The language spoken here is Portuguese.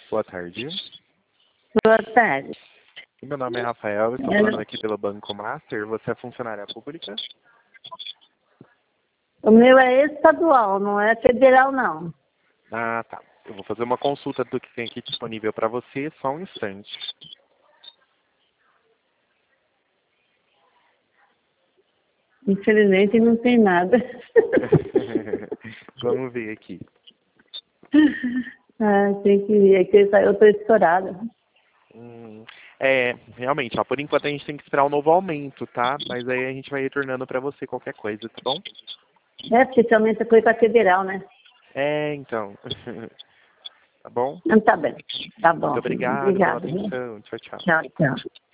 Boa tarde. Boa tarde. Meu nome é Rafael, estou falando aqui pelo Banco Master. Você é funcionária pública? O meu é estadual, não é federal, não. Ah, tá. Eu vou fazer uma consulta do que tem aqui disponível para você, só um instante. Infelizmente não tem nada. Vamos ver aqui. Tem que ir, é que eu estou estourada. Realmente, ó, por enquanto a gente tem que esperar um novo aumento, tá? Mas aí a gente vai retornando para você qualquer coisa, tá bom? Especialmente coisa para federal, né? Então. Tá bom? Não, tá bem. Tá bom. Muito obrigado pela Obrigada. atenção. Tchau, tchau. Tchau, tchau.